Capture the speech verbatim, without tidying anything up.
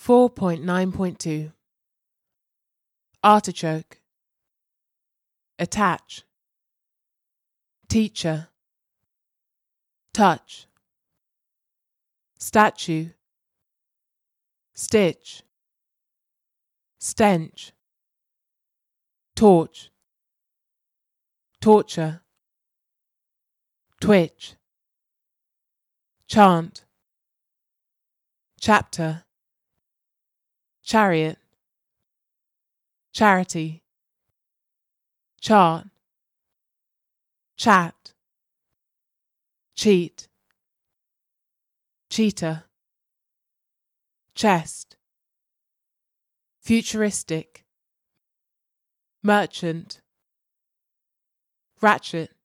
four point nine point two. Artichoke. Attach. Teacher. Touch. Statue. Stitch. Stench. Torch. Torture. Twitch. Chant. Chapter. Chariot. Charity. Chart. Chat. Cheat. Cheetah. Chest. Futuristic. Merchant. Ratchet.